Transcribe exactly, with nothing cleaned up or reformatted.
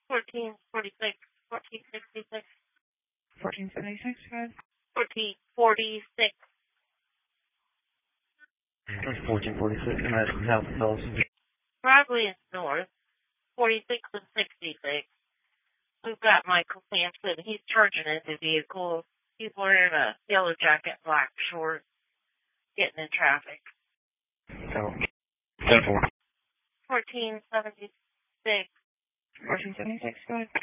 fourteen forty-six, fourteen sixty-six. fourteen seventy-six, go ahead. fourteen forty-six. fourteen forty-six, Madison South and Dawson. Probably it's north. forty-six and sixty-six. We've got Michael Sampson. He's charging in the vehicle. He's wearing a yellow jacket, black shorts, getting in traffic. Oh. ten four. fourteen seventy-six. fourteen seventy-six, go ahead.